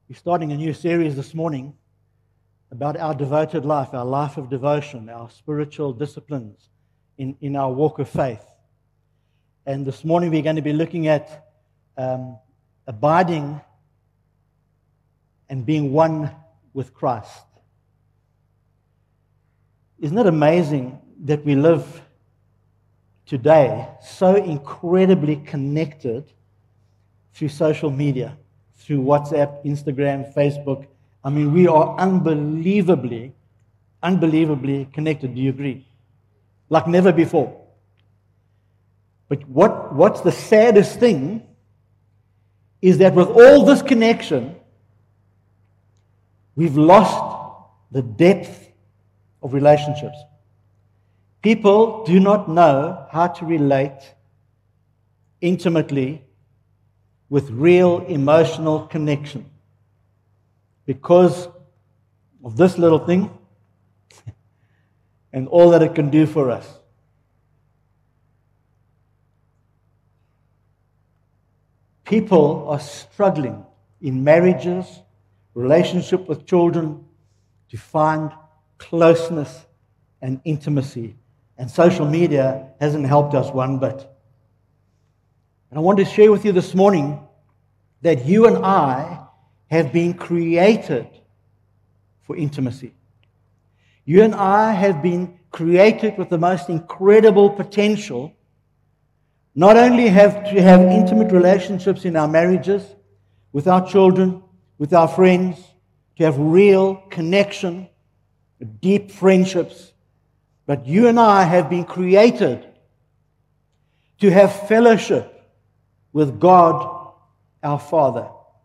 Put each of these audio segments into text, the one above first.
We're starting a new series this morning about our devoted life, our life of devotion, our spiritual disciplines in our walk of faith. And this morning we're going to be looking at abiding and being one with Christ. Isn't it amazing that we live today so incredibly connected through social media, through WhatsApp, Instagram, Facebook? I mean, we are unbelievably connected. Do you agree? Like never before. But what's the saddest thing is that with all this connection, we've lost the depth of relationships. People do not know how to relate intimately with real emotional connection because of this little thing and all that it can do for us. People are struggling in marriages, relationship with children, to find closeness and intimacy. And social media hasn't helped us one bit. And I want to share with you this morning that you and I have been created for intimacy. You and I have been created with the most incredible potential, not only to have intimate relationships in our marriages, with our children, with our friends, to have real connection, deep friendships, but you and I have been created to have fellowship with God, our Father.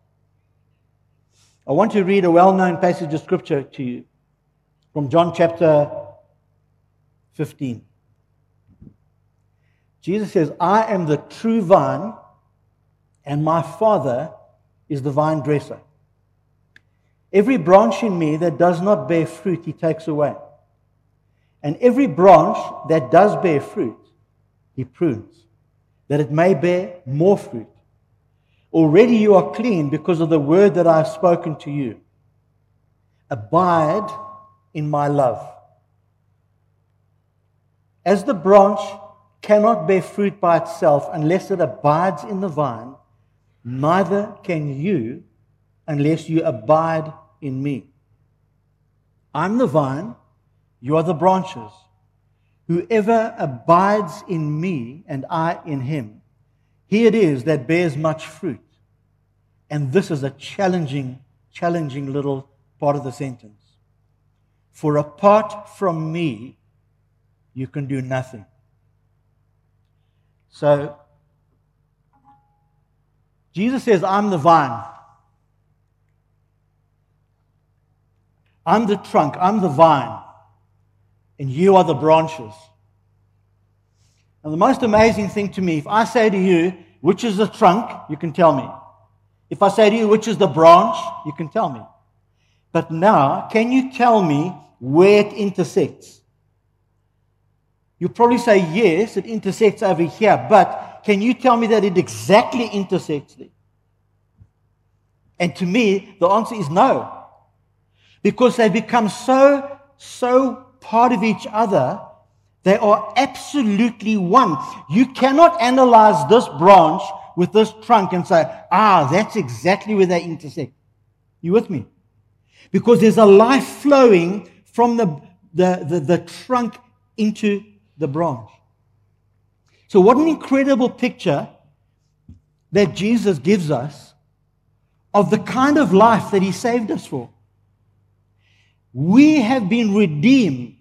I want to read a well-known passage of Scripture to you from John chapter 15. Jesus says, "I am the true vine, and my Father is the vine dresser. Every branch in me that does not bear fruit, He takes away. And every branch that does bear fruit, He prunes, that it may bear more fruit. Already you are clean because of the word that I have spoken to you. Abide in my love. As the branch cannot bear fruit by itself unless it abides in the vine, neither can you unless you abide in me. I'm the vine, you are the branches. Whoever abides in me and I in him, he it is that bears much fruit." And this is a challenging little part of the sentence. "For apart from me, you can do nothing." So, Jesus says, "I'm the vine. I'm the trunk, I'm the vine, and you are the branches." And the most amazing thing to me, if I say to you, which is the trunk, you can tell me. If I say to you, which is the branch, you can tell me. But now, can you tell me where it intersects? You'll probably say, yes, it intersects over here, but can you tell me that it exactly intersects there? And to me, the answer is no. Because they become so part of each other, they are absolutely one. You cannot analyze this branch with this trunk and say, that's exactly where they intersect. You with me? Because there's a life flowing from the trunk into the branch. So what an incredible picture that Jesus gives us of the kind of life that He saved us for. We have been redeemed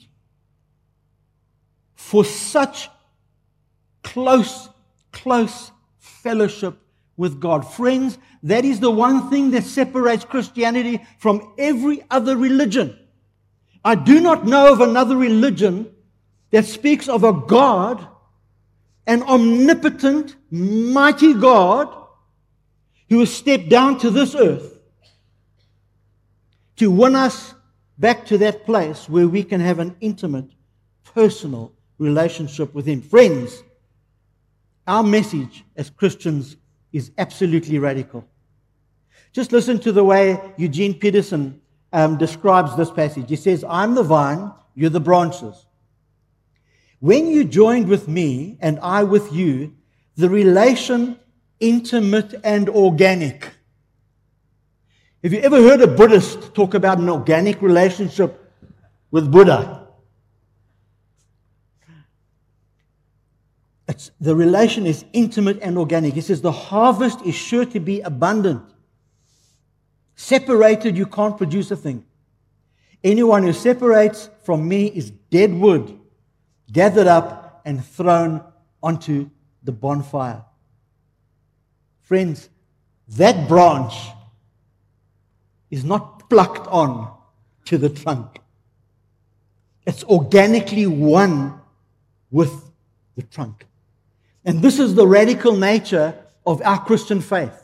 for such close fellowship with God. Friends, that is the one thing that separates Christianity from every other religion. I do not know of another religion that speaks of a God, an omnipotent, mighty God, who has stepped down to this earth to win us back to that place where we can have an intimate, personal relationship with Him. Friends, our message as Christians is absolutely radical. Just listen to the way Eugene Peterson describes this passage. He says, I'm the vine, you're the branches. When you joined with me and I with you, the relation intimate and organic. Have you ever heard a Buddhist talk about an organic relationship with Buddha? The relation is intimate and organic. He says the harvest is sure to be abundant. Separated, you can't produce a thing. Anyone who separates from me is dead wood, gathered up and thrown onto the bonfire. Friends, that branch is not plucked on to the trunk. It's organically one with the trunk. And this is the radical nature of our Christian faith.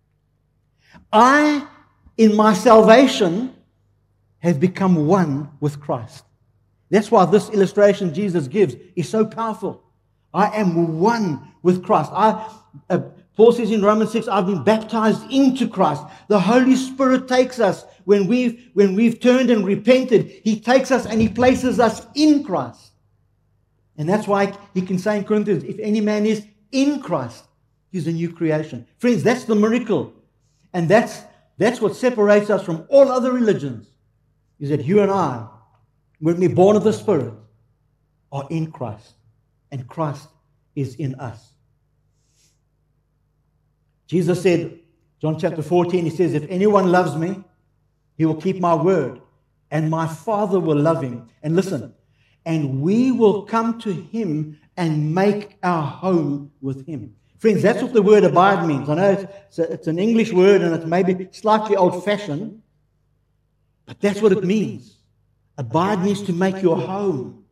I, in my salvation, have become one with Christ. That's why this illustration Jesus gives is so powerful. I am one with Christ. Paul says in Romans 6, I've been baptized into Christ. The Holy Spirit takes us when we've turned and repented. He takes us and He places us in Christ. And that's why he can say in Corinthians, if any man is in Christ, he's a new creation. Friends, that's the miracle. And that's what separates us from all other religions, is that you and I, when we're born of the Spirit, are in Christ. And Christ is in us. Jesus said, John chapter 14, He says, if anyone loves me, he will keep my word, and my Father will love him. And listen, and we will come to him and make our home with him. Friends, that's what the word abide means. I know it's an English word and it's maybe slightly old-fashioned, but that's what it means. Abide means to make your home.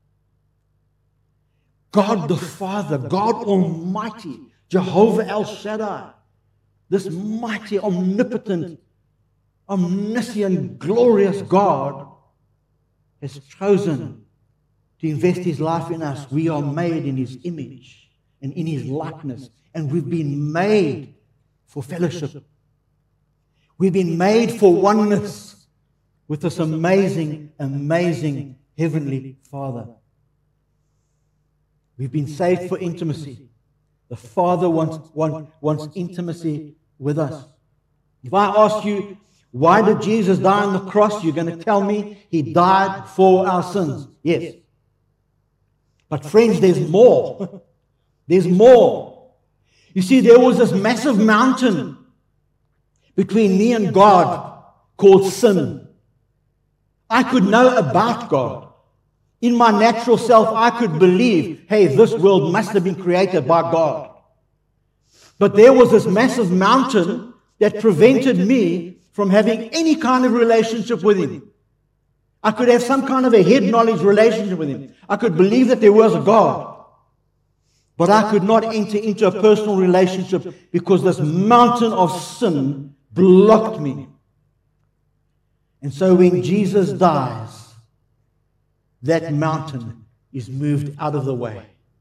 God the Father, God Almighty, Jehovah El Shaddai, this mighty, omnipotent, omniscient, glorious God has chosen to invest His life in us. We are made in His image and in His likeness, and we've been made for fellowship. We've been made for oneness with this amazing, amazing Heavenly Father. We've been saved for intimacy. The Father wants intimacy with us. If I ask you, why did Jesus die on the cross? You're going to tell me He died for our sins. Yes. But friends, there's more. There's more. You see, there was this massive mountain between me and God called sin. I could know about God. In my natural self, I could believe, hey, this world must have been created by God. But there was this massive mountain that prevented me from having any kind of relationship with Him. I could have some kind of a head knowledge relationship with Him. I could believe that there was a God. But I could not enter into a personal relationship because this mountain of sin blocked me. And so when Jesus dies, that mountain is moved out of the way.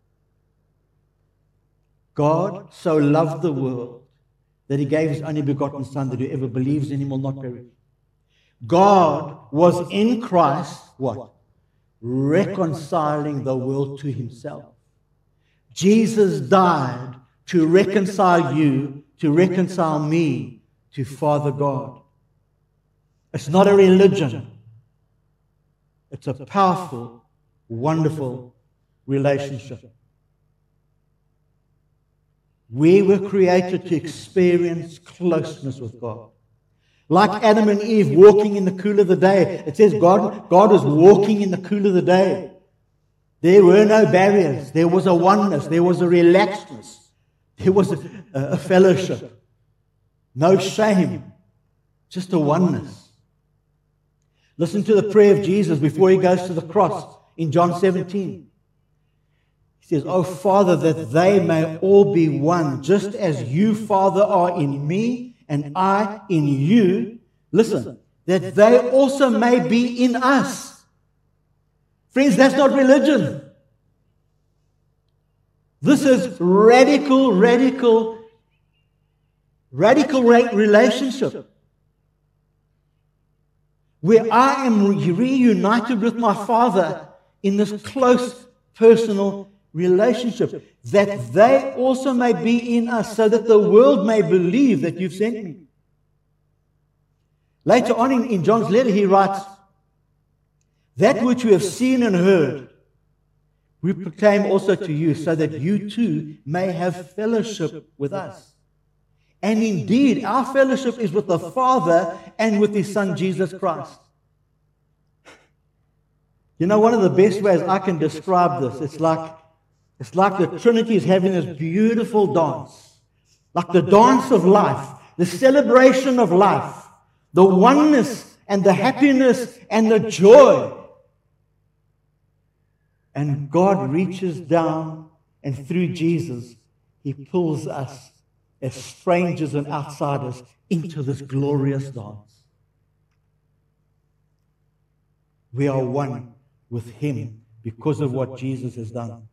God so loved the world that He gave His only begotten Son, that whoever believes in Him will not perish. God was in Christ, what? Reconciling the world to Himself. Jesus died to reconcile you, to reconcile me to Father God. It's not a religion. It's a powerful, wonderful relationship. We were created to experience closeness with God. Like Adam and Eve walking in the cool of the day. It says God was walking in the cool of the day. There were no barriers. There was a oneness. There was a relaxedness. There was a fellowship. No shame. Just a oneness. Listen to the prayer of Jesus before He goes to the cross in John 17. He says, "Oh Father, that they may all be one, just as you, Father, are in me and I in you." Listen, that they also may be in us. Friends, that's not religion. This is radical radical relationship where I am reunited with my Father in this close personal relationship, that they also may be in us, so that the world may believe that you've sent me. Later on in John's letter, he writes, that which you have seen and heard, we proclaim also to you, so that you too may have fellowship with us. And indeed, our fellowship is with the Father and with His Son, Jesus Christ. You know, one of the best ways I can describe this, it's like the Trinity is having this beautiful dance, like the dance of life, the celebration of life, the oneness and the happiness and the joy. And God reaches down, and through Jesus, He pulls us as strangers and outsiders into this glorious dance. We are one with Him because of what Jesus has done.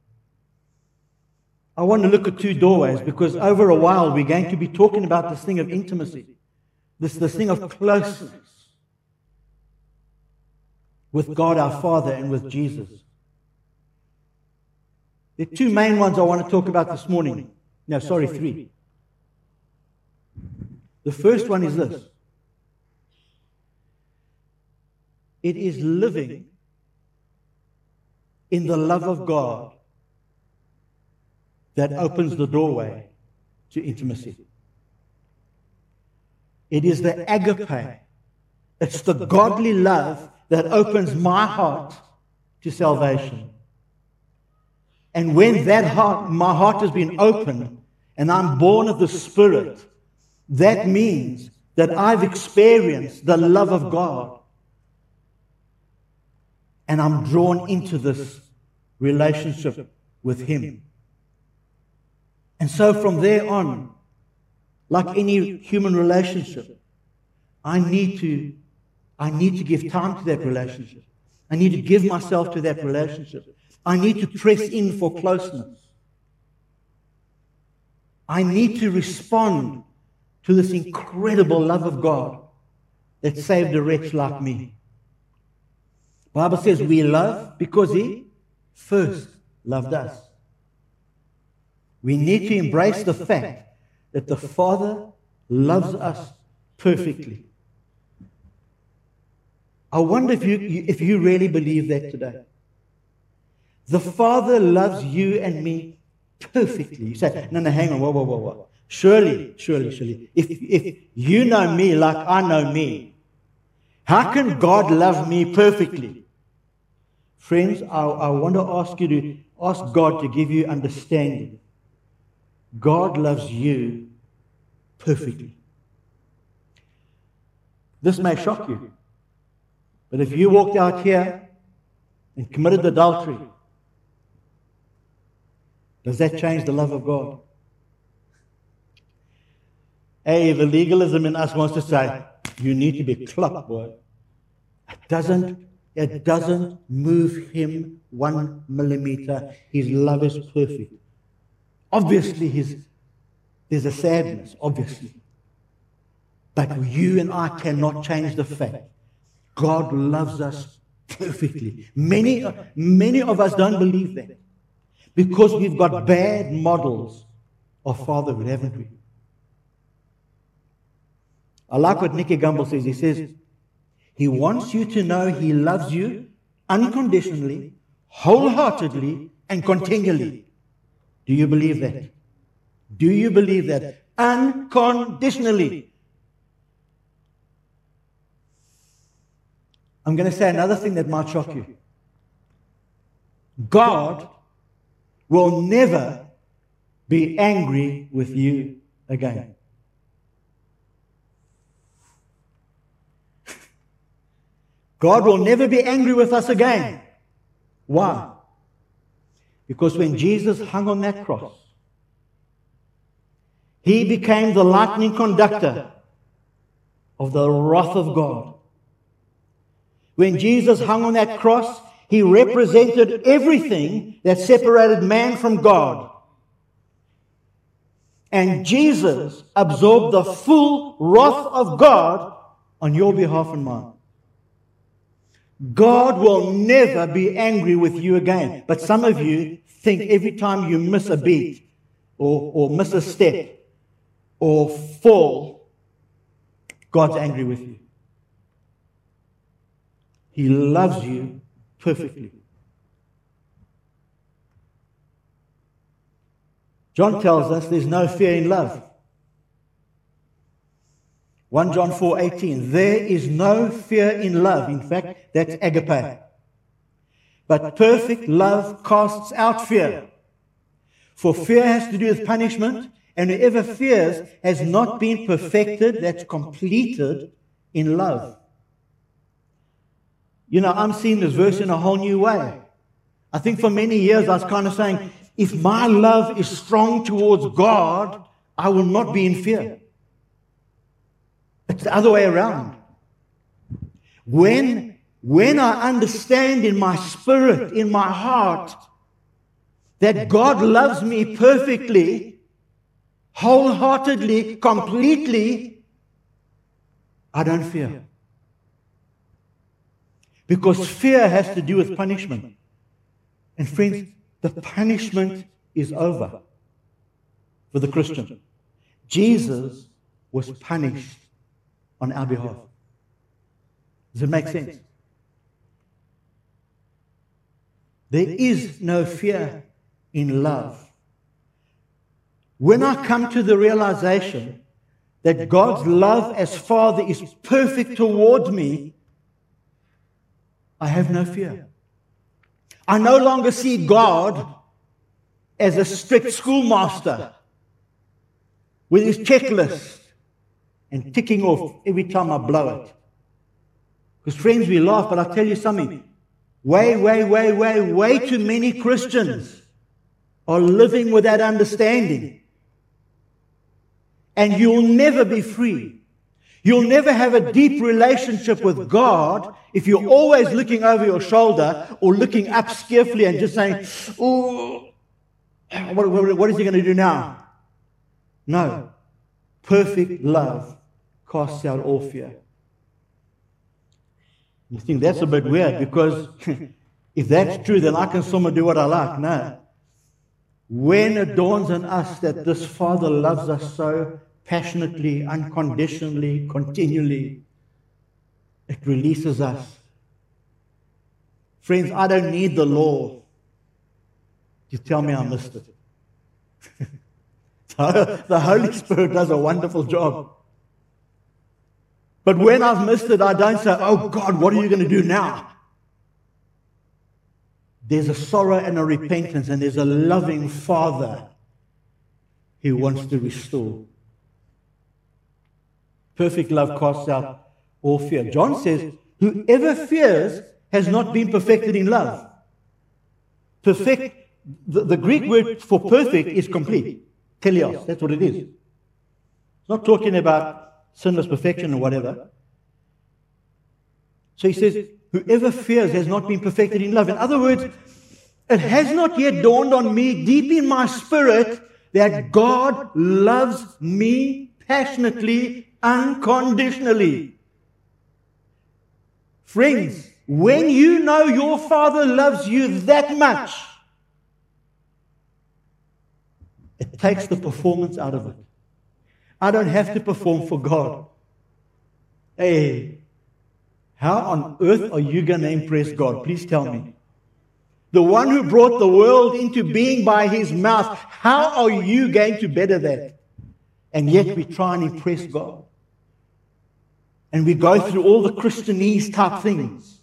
I want to look at two doorways, because over a while we're going to be talking about this thing of intimacy, this thing of closeness with God our Father and with Jesus. There are two main ones I want to talk about this morning. No, sorry, three. The first one is this. It is living in the love of God that opens the doorway to intimacy. It is the agape. It's the godly love that opens my heart to salvation. And when my heart has been opened and I'm born of the Spirit, that means that I've experienced the love of God. And I'm drawn into this relationship with Him. And so from there on, like any human relationship, I need to give time to that relationship. I need to give myself to that relationship. I need to press in for closeness. I need to respond to this incredible love of God that saved a wretch like me. The Bible says we love because He first loved us. We need to embrace the fact that the Father loves us perfectly. I wonder if you really believe that today. The Father loves you and me perfectly. You say, no, hang on, whoa. Surely. If you know me like I know me, how can God love me perfectly? Friends, I want to ask you to ask God to give you understanding. God loves you perfectly. This may shock you, but if you walked out here and committed adultery, does that change the love of God? Hey, the legalism in us wants to say, you need to be clubbed, boy. It doesn't move Him 1 millimeter. His love is perfect. Obviously, there's a sadness, obviously. But you and I cannot change the fact God loves us perfectly. Many of us don't believe that because we've got bad models of fatherhood, haven't we? I like what Nicky Gumbel says. He says, He wants you to know He loves you unconditionally, wholeheartedly, and continually. Do you believe that? Do you believe that? Unconditionally. I'm going to say another thing that might shock you. God will never be angry with you again. God will never be angry with us again. Why? Because when Jesus hung on that cross, He became the lightning conductor of the wrath of God. When Jesus hung on that cross, He represented everything that separated man from God. And Jesus absorbed the full wrath of God on your behalf and mine. God will never be angry with you again. But some of you think every time you miss a beat or miss a step or fall, God's angry with you. He loves you perfectly. John tells us there's no fear in love. 1 John 4:18. There is no fear in love. In fact, that's agape. But perfect love casts out fear. For fear has to do with punishment, and whoever fears has not been perfected, that's completed in love. You know, I'm seeing this verse in a whole new way. I think for many years I was kind of saying, if my love is strong towards God, I will not be in fear. It's the other way around. When I understand in my spirit, in my heart, that God loves me perfectly, wholeheartedly, completely, I don't fear. Because fear has to do with punishment. And friends, the punishment is over for the Christian. Jesus was punished on our behalf. Does it make sense? There is no fear in love. When I come to the realization that God's love as Father is perfect towards me, I have no fear. I no longer see God as a strict schoolmaster with his checklist and ticking off every time I blow it. Because friends, we laugh, but I'll tell you something. Way too many Christians are living with that understanding. And you'll never be free. You'll never have a deep relationship with God if you're always looking over your shoulder or looking up scarcely and just saying, oh, what is he going to do now? No. Perfect love casts out all fear. You think that's a bit weird because if that's true, then I can somehow do what I like. No. When it dawns on us that this Father loves us so passionately, unconditionally, continually, it releases us. Friends, I don't need the law to tell me I missed it. The Holy Spirit does a wonderful job. But when I've missed it, I don't say, oh God, what are you going to do now? There's a sorrow and a repentance, and there's a loving Father who wants to restore. Perfect love casts out all fear. John says, whoever fears has not been perfected in love. Perfect, the Greek word for perfect is complete. Teleos, that's what it is. It's not talking about sinless perfection or whatever. So he says, whoever fears has not been perfected in love. In other words, it has not yet dawned on me deep in my spirit that God loves me passionately, unconditionally. Friends, when you know your Father loves you that much, it takes the performance out of it. I don't have to perform for God. Hey, how on earth are you going to impress God? Please tell me. The one who brought the world into being by his mouth, how are you going to better that? And yet we try and impress God. And we go through all the Christianese type things.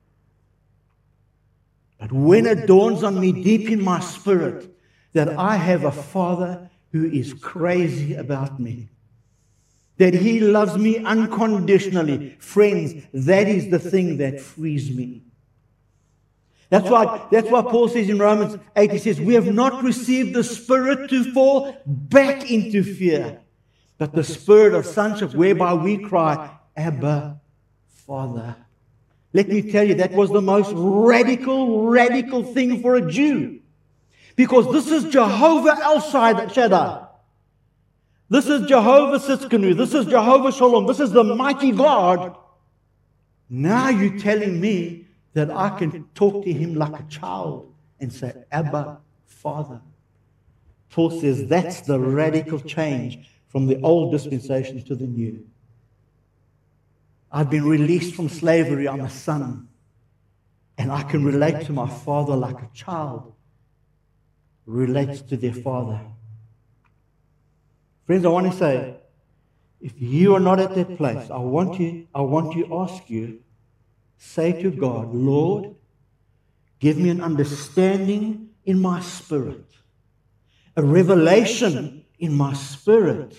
But when it dawns on me deep in my spirit that I have a Father who is crazy about me, that he loves me unconditionally, friends, that is the thing that frees me. That's why Paul says in Romans 8, he says, we have not received the Spirit to fall back into fear, but the Spirit of sonship whereby we cry, Abba, Father. Let me tell you, that was the most radical thing for a Jew. Because this is Jehovah El Shaddai. This is Jehovah Sitzkenu. This is Jehovah Shalom. This is the mighty God. Now you're telling me that I can talk to him like a child and say, Abba, Father. Paul says that's the radical change from the old dispensation to the new. I've been released from slavery. I'm a son. And I can relate to my father like a child relates to their father. Friends, I want to say, if you are not at that place, I want to ask you, say to God, Lord, give me an understanding in my spirit, a revelation in my spirit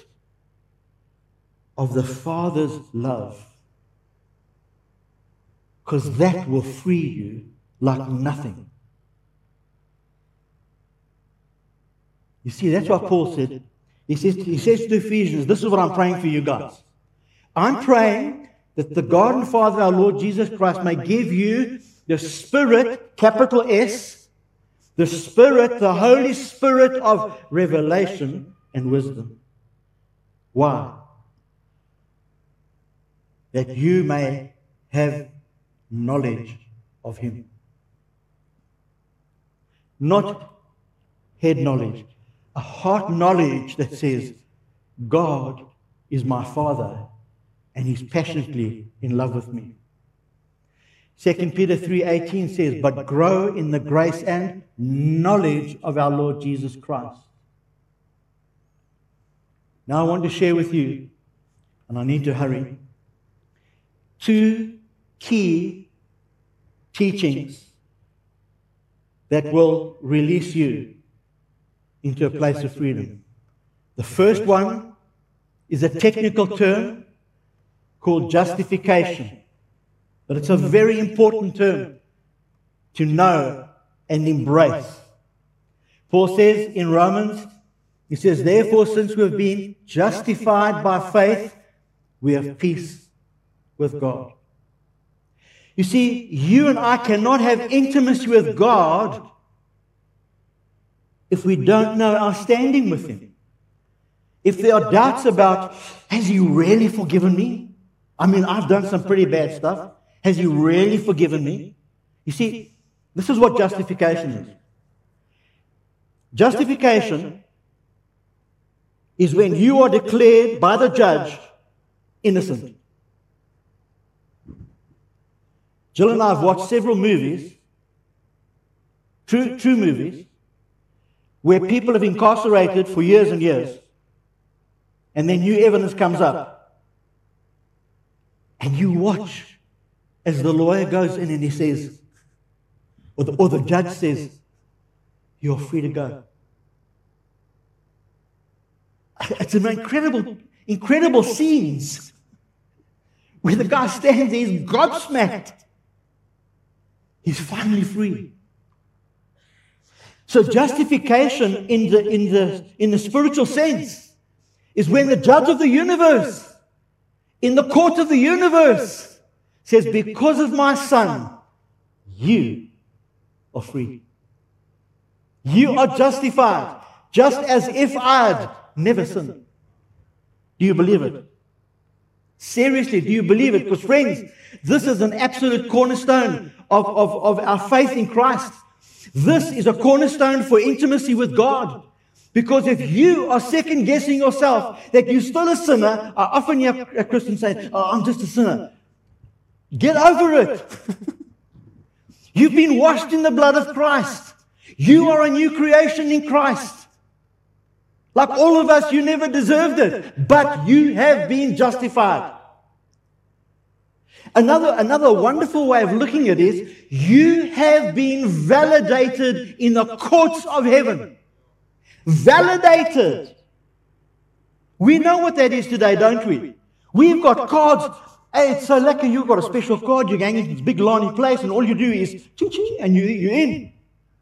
of the Father's love. Because that will free you like nothing. You see, that's what Paul said. He says to the Ephesians, this is what I'm praying for you guys. I'm praying that the God and Father, our Lord Jesus Christ, may give you the Spirit, capital S, the Spirit, the Holy Spirit of revelation and wisdom. Why? That you may have knowledge of him. Not head knowledge. A heart knowledge that says, God is my Father and he's passionately in love with me. 2 Peter 3:18 says, but grow in the grace and knowledge of our Lord Jesus Christ. Now I want to share with you, and I need to hurry, 2 key teachings that will release you into a place of freedom. The first one is a technical term called justification. But it's a very important term to know and embrace. Paul says in Romans, he says, therefore, since we have been justified by faith, we have peace with God. You see, you and I cannot have intimacy with God if we don't know our standing with him. If there are doubts about, has he really forgiven me? I mean, I've done some pretty bad stuff. Has he really forgiven me? You see, this is what justification is. Justification is when you are declared by the judge innocent. Jill and I have watched several movies, true movies, where people have been incarcerated for years and years, and then new evidence comes up. And you watch as the lawyer goes in and he says, or the judge says, you're free to go. It's an incredible scenes where the guy stands there, he's gobsmacked. He's finally free. So justification in the spiritual sense is when the judge of the universe, in the court of the universe, says, because of my son, you are free. You are justified, just as if I had never sinned. Do you believe it? Seriously, do you believe it? Because friends, this is an absolute cornerstone of our faith in Christ. This is a cornerstone for intimacy with God. Because if you are second guessing yourself that you're still a sinner, I often hear a Christian say, oh, I'm just a sinner. Get over it. You've been washed in the blood of Christ. You are a new creation in Christ. Like all of us, you never deserved it, but you have been justified. Another wonderful way of looking at it is, you have been validated in the courts of heaven. Validated. We know what that is today, don't we? We've got cards. Hey, it's so lucky you've got a special card. You're going into this big lonely place and all you do is ching-ching and you're in.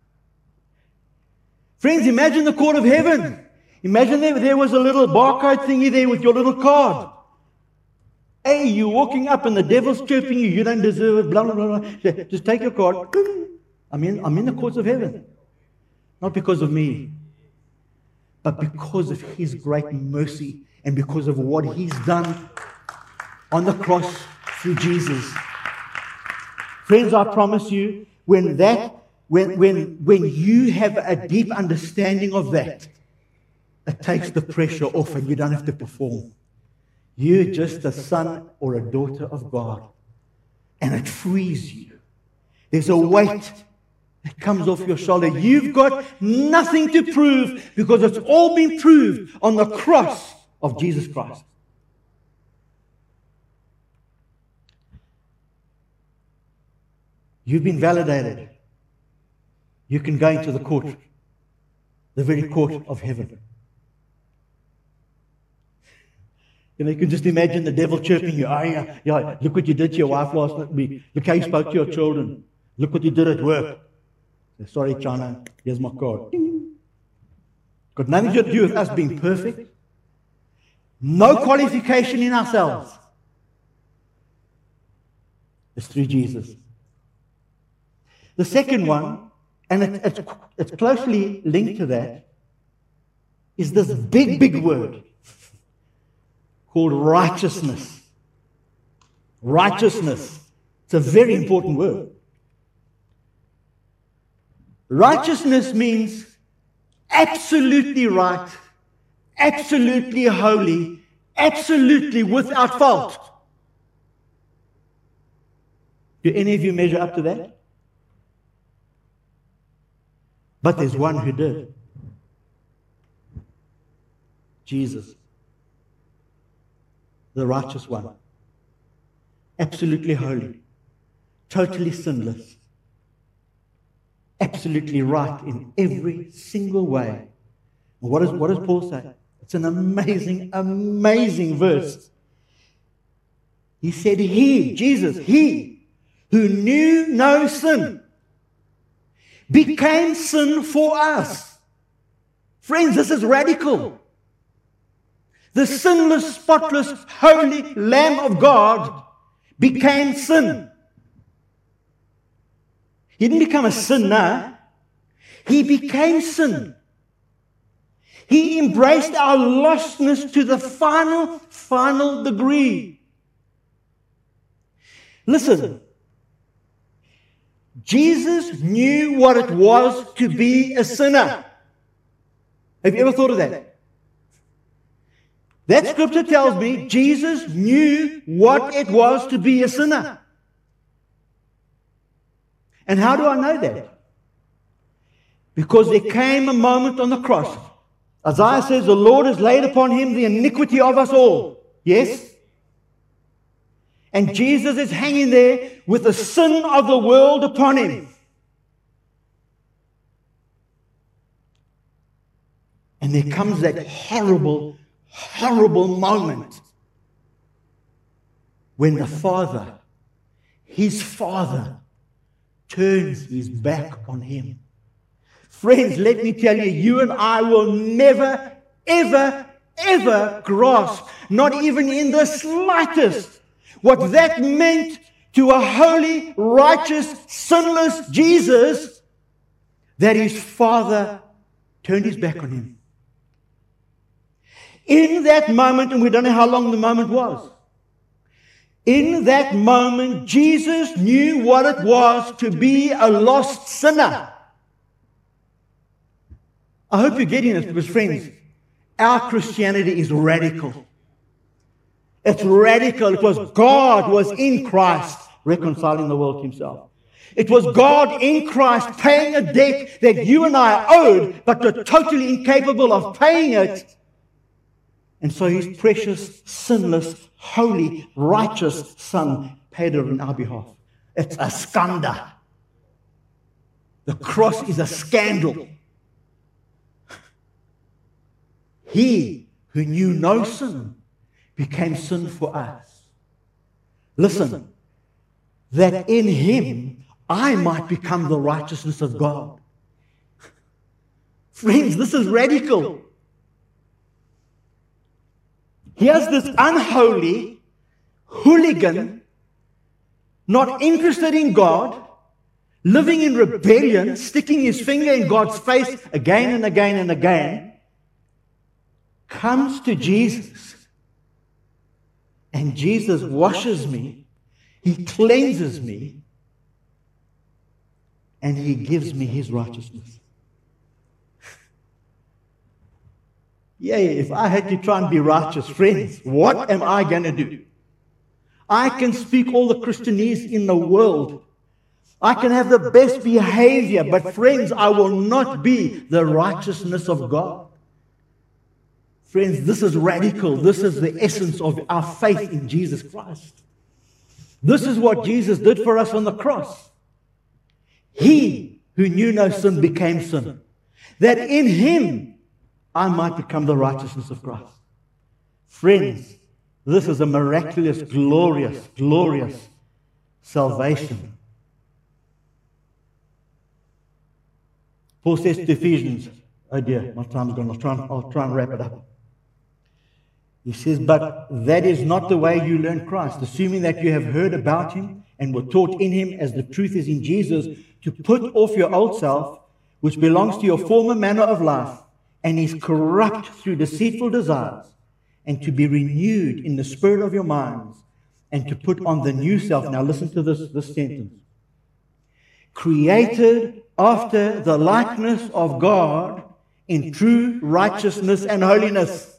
Friends, imagine the court of heaven. Imagine there was a little barcode thingy there with your little card. Hey, you're walking up and the devil's chirping you. You don't deserve it, blah, blah, blah, blah. Just take your card. I'm in the courts of heaven. Not because of me. but because of His great mercy and because of what He's done on the cross through Jesus. Friends, I promise you, when you have a deep understanding of that, it takes the pressure off and you don't have to perform. You're just a son or a daughter of God. And it frees you. There's a weight that comes off your shoulder. You've got nothing to prove because it's all been proved on the cross of Jesus Christ. You've been validated. You can go into the court, the very court of heaven. You know, you can just imagine the devil chirping you. Oh, yeah, look what you did to your wife last week. Look how you spoke to your children. Look what you did at work. Sorry, China, here's my card. Got nothing to do with us being perfect. No qualification in ourselves. It's through Jesus. The second one, and it's closely linked to that, is this big word called righteousness. Righteousness. It's a very important word. Righteousness means absolutely right, absolutely holy, absolutely without fault. Do any of you measure up to that? But there's one who did. Jesus. The righteous one. Absolutely holy. Totally sinless. Absolutely right in every single way. What does Paul say? It's an amazing, amazing verse. He said, He, Jesus, He who knew no sin, became sin for us. Friends, this is radical. The sinless, spotless, holy Lamb of God became sin. He didn't become a sinner. He became sin. He embraced our lostness to the final degree. Listen. Jesus knew what it was to be a sinner. Have you ever thought of that? That scripture tells me Jesus knew what it was to be a sinner. And how do I know that? Because there came a moment on the cross. Isaiah says, the Lord has laid upon him the iniquity of us all. Yes? And Jesus is hanging there with the sin of the world upon him. And there comes that horrible, horrible moment when the Father, his Father, turns his back on him. Friends, let me tell you, you and I will never, ever, ever grasp, not even in the slightest, what that meant to a holy, righteous, sinless Jesus, that his Father turned his back on him. In that moment, and we don't know how long the moment was, in that moment, Jesus knew what it was to be a lost sinner. I hope you're getting this because, friends, our Christianity is radical. It's radical. It was God was in Christ reconciling the world to himself. It was God in Christ paying a debt that you and I owed, but were totally incapable of paying it. And so his precious, sinless, holy, righteous Son paid it on our behalf. It's a scandal. The cross is a scandal. He who knew no sin became sin for us. Listen, that in him I might become the righteousness of God. Friends, this is radical. Here's this unholy hooligan, not interested in God, living in rebellion, sticking his finger in God's face again and again and again. comes to Jesus, and Jesus washes me, He cleanses me, and He gives me His righteousness. Yeah, if I had to try and be righteous, friends, what am I going to do? I can speak all the Christianese in the world. I can have the best behavior, but friends, I will not be the righteousness of God. Friends, this is radical. This is the essence of our faith in Jesus Christ. This is what Jesus did for us on the cross. He who knew no sin became sin, that in Him I might become the righteousness of Christ. Friends, this is a miraculous, glorious, glorious salvation. Paul says to Ephesians, oh dear, my time's gone. I'll try and wrap it up. He says, but that is not the way you learn Christ, assuming that you have heard about Him and were taught in Him as the truth is in Jesus, to put off your old self, which belongs to your former manner of life, and is corrupt through deceitful desires, and to be renewed in the spirit of your minds, and to put on the new self. Now listen to this sentence. Created after the likeness of God in true righteousness and holiness.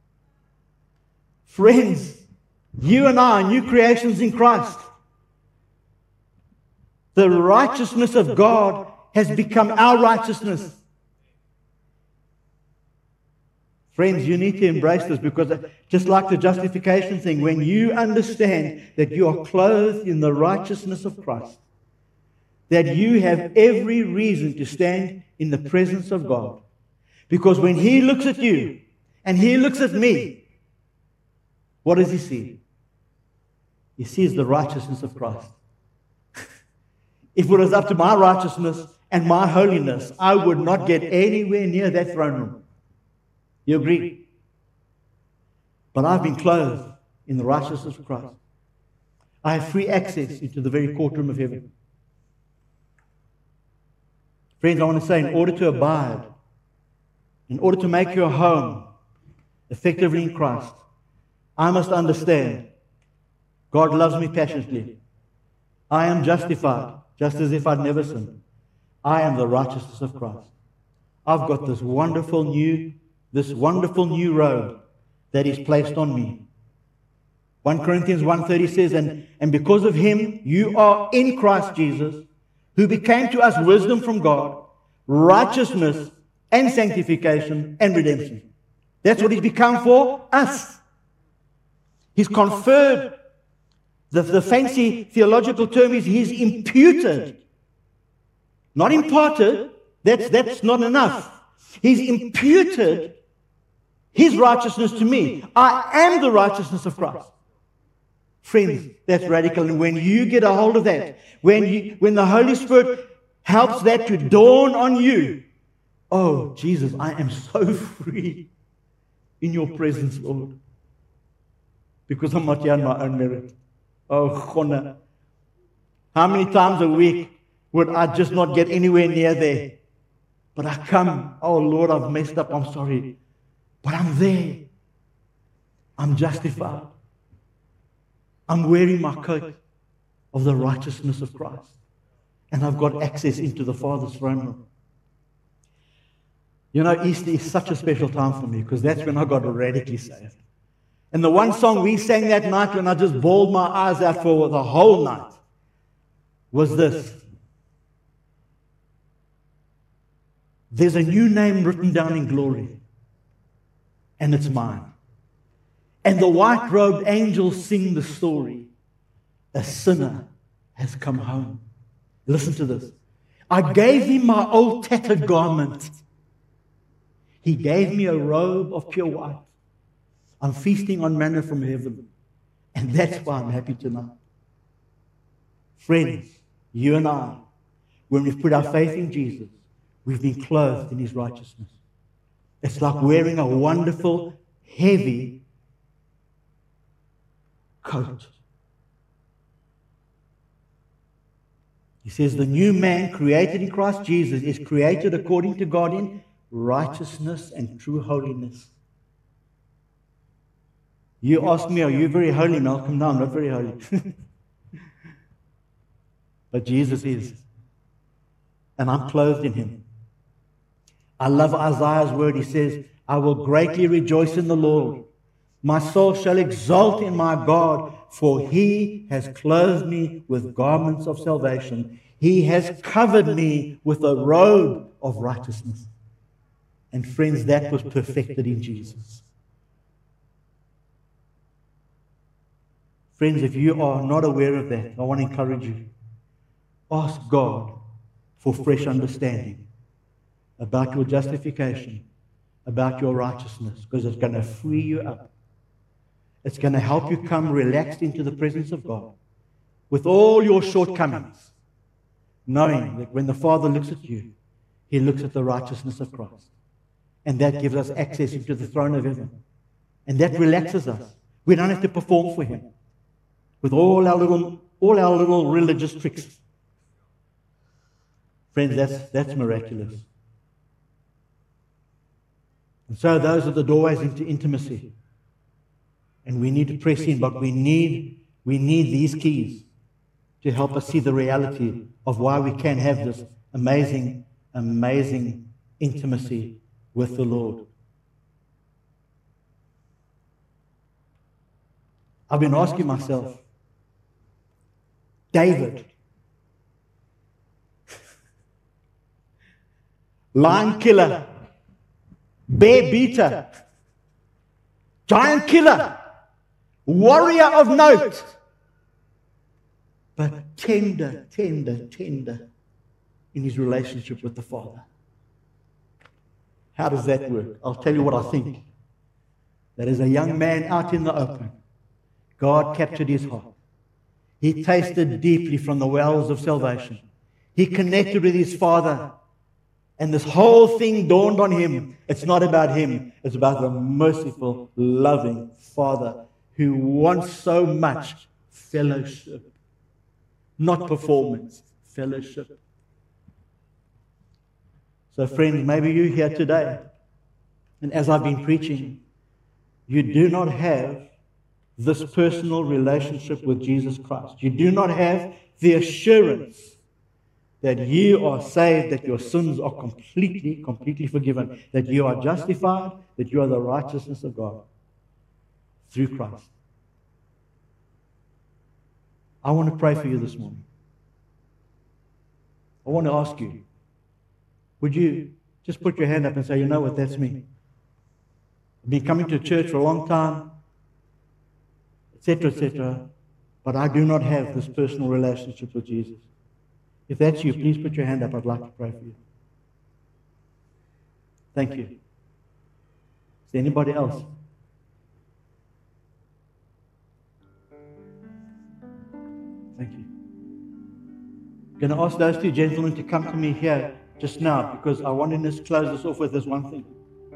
Friends, you and I are new creations in Christ. The righteousness of God has become our righteousness. Friends, you need to embrace this, because just like the justification thing, when you understand that you are clothed in the righteousness of Christ, that you have every reason to stand in the presence of God. Because when He looks at you and He looks at me, what does He see? He sees the righteousness of Christ. If it was up to my righteousness and my holiness, I would not get anywhere near that throne room. You agree? But I've been clothed in the righteousness of Christ. I have free access into the very courtroom of heaven. Friends, I want to say, in order to abide, in order to make your home effectively in Christ, I must understand God loves me passionately. I am justified, just as if I'd never sinned. I am the righteousness of Christ. I've got this wonderful new robe that is placed on me. 1 Corinthians 1:30 says, and because of Him, you are in Christ Jesus, who became to us wisdom from God, righteousness and sanctification and redemption. That's what He's become for us. He's conferred. The fancy theological term is He's imputed. Not imparted. That's not enough. He's imputed His righteousness to me. I am the righteousness of Christ. Friends, that's radical. And when you get a hold of that, when the Holy Spirit helps that to dawn on you, oh, Jesus, I am so free in your presence, Lord. Because I'm not here on my own merit. Oh, Chona. How many times a week would I just not get anywhere near there? But I come, oh Lord, I've messed up, I'm sorry. But I'm there. I'm justified. I'm wearing my coat of the righteousness of Christ. And I've got access into the Father's throne room. You know, Easter is such a special time for me, because that's when I got radically saved. And the one song we sang that night, when I just bawled my eyes out for the whole night, was this. There's a new name written down in glory, and it's mine. And the white-robed angels sing the story. A sinner has come home. Listen to this. I gave Him my old tattered garment. He gave me a robe of pure white. I'm feasting on manna from heaven. And that's why I'm happy tonight. Friends, you and I, when we've put our faith in Jesus, we've been clothed in His righteousness. It's like wearing a wonderful, heavy coat. He says the new man created in Christ Jesus is created according to God in righteousness and true holiness. You ask me, are you very holy, Malcolm? No, I'm not very holy. But Jesus is. And I'm clothed in him. I love Isaiah's word. He says, I will greatly rejoice in the Lord. My soul shall exult in my God, for he has clothed me with garments of salvation. He has covered me with a robe of righteousness. And friends, that was perfected in Jesus. Friends, if you are not aware of that, I want to encourage you. Ask God for fresh understanding about your justification, about your righteousness, because it's going to free you up. It's going to help you come relaxed into the presence of God with all your shortcomings, knowing that when the Father looks at you, he looks at the righteousness of Christ. And that gives us access into the throne of heaven. And that relaxes us. We don't have to perform for him with all our little religious tricks. Friends, that's miraculous. And so those are the doorways into intimacy. And we need to press in, but we need these keys to help us see the reality of why we can have this amazing, amazing intimacy with the Lord. I've been asking myself, David, lion killer, bear beater, giant killer, warrior of note, but tender in his relationship with the Father. How does that work? I'll tell you what I think. That as a young man out in the open, God captured his heart. He tasted deeply from the wells of salvation. He connected with his Father. And this whole thing dawned on him. It's not about him. It's about the merciful, loving Father who wants so much fellowship. Not performance, fellowship. So friends, maybe you're here today, and as I've been preaching, you do not have this personal relationship with Jesus Christ. You do not have the assurance that you are saved, that your sins are completely forgiven, that you are justified, that you are the righteousness of God through Christ. I want to pray for you this morning. I want to ask you, would you just put your hand up and say, you know what, that's me. I've been coming to church for a long time, etc., but I do not have this personal relationship with Jesus. If that's you, please put your hand up. I'd like to pray for you. Thank you. Is there anybody else? Thank you. I'm going to ask those two gentlemen to come to me here just now, because I want to just close this off with this one thing.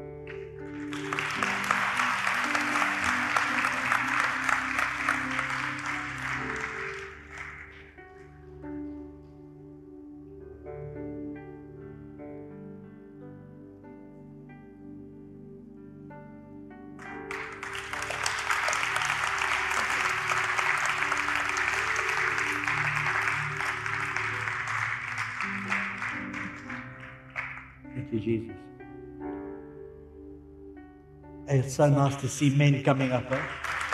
Thank you, Jesus. Hey, it's so nice to see men coming up. Eh?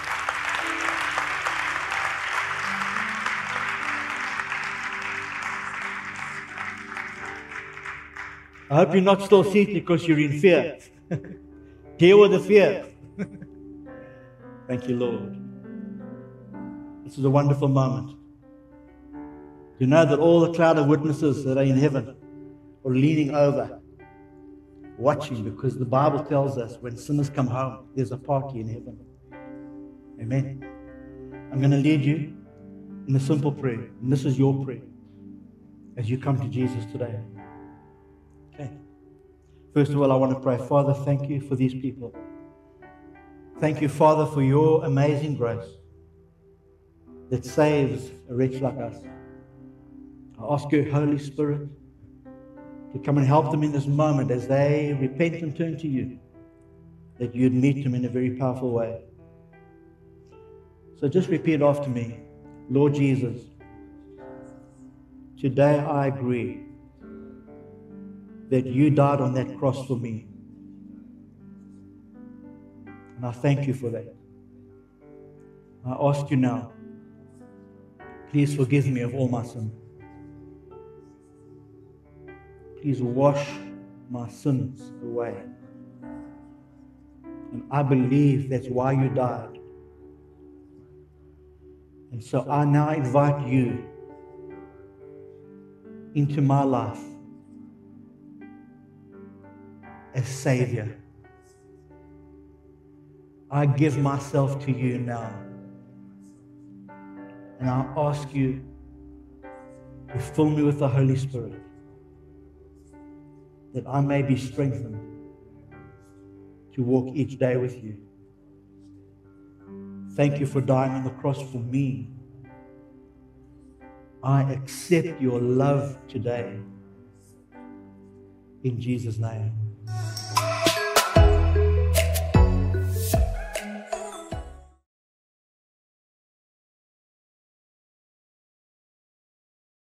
I hope you're not still seated because you're in fear. Deal with the fear. Thank you, Lord. This is a wonderful moment. You know that all the cloud of witnesses that are in heaven are leaning over, watching, because the Bible tells us when sinners come home, there's a party in heaven. Amen. I'm going to lead you in a simple prayer, and this is your prayer as you come to Jesus today. Okay. First of all, I want to pray. Father, thank you for these people. Thank you, Father, for your amazing grace that saves a wretch like us. I ask you, Holy Spirit, to come and help them in this moment as they repent and turn to you, that you'd meet them in a very powerful way. So just repeat after me. Lord Jesus, today I agree that you died on that cross for me. And I thank you for that. I ask you now, please forgive me of all my sin. Please wash my sins away. And I believe that's why you died. And so I now invite you into my life as Savior. I give myself to you now. And I ask you to fill me with the Holy Spirit, that I may be strengthened to walk each day with you. Thank you for dying on the cross for me. I accept your love today. In Jesus' name.